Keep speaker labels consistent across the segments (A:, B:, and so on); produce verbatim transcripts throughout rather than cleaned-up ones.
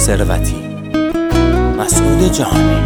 A: ثروتی، مسعود جهانی.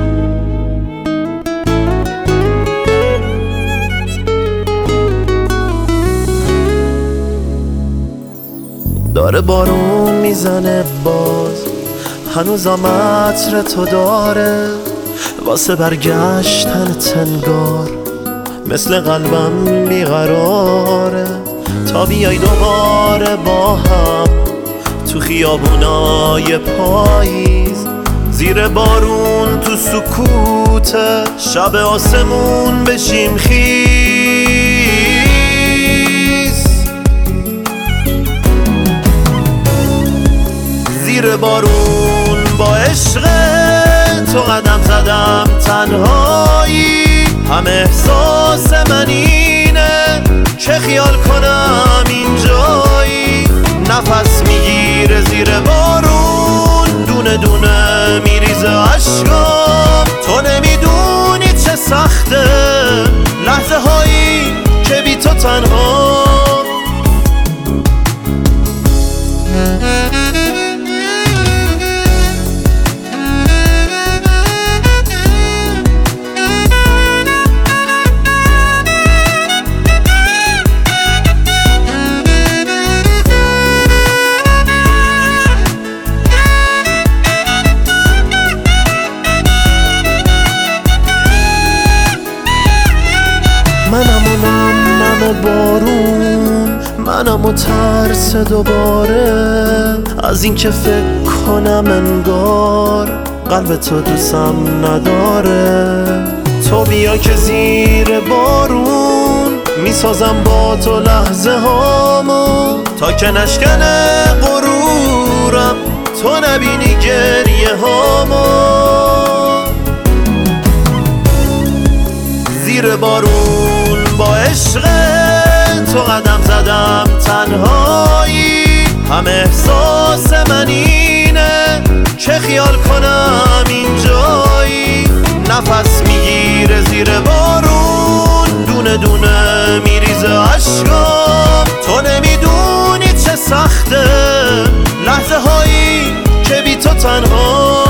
B: داره بارون میزنه باز، هنوزم عطر تو داره واسه برگشتن تنگار، مثل قلبم بیقراره تا بیای دوباره با هم تو خیابونای پاییز، زیر بارون تو سکوت شب آسمون بشیم خیز. زیر بارون با عشق تو قدم زدم تنهایی، هم احساس من اینه چه خیال کنم اینجایی، نفس میگیره زیر بارون دونه دونه میریزه عشقام، تو نمیدونی چه سخته لحظه هایی که بی تو تنها. منم و نم نم بارون، منم و ترس دوباره از این که فکر کنم انگار قلب تو دوستم نداره. تو بیا که زیر بارون میسازم با تو لحظه هامو، تا که نشکنه غرورم تو نبینی گریه هامو. زیر بارون با عشق تو قدم زدم تنهایی، هم احساس من اینه چه خیال کنم اینجایی، نفس میگیره زیر بارون دونه دونه میریزه عشقام، تو نمیدونی چه سخته لحظه هایی که بی تو تنها.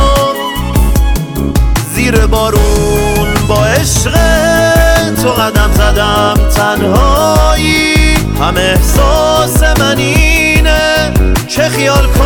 B: زیر بارون با عشق تو قدم زدم تنهایی، هم احساس من اینه چه خیال کنم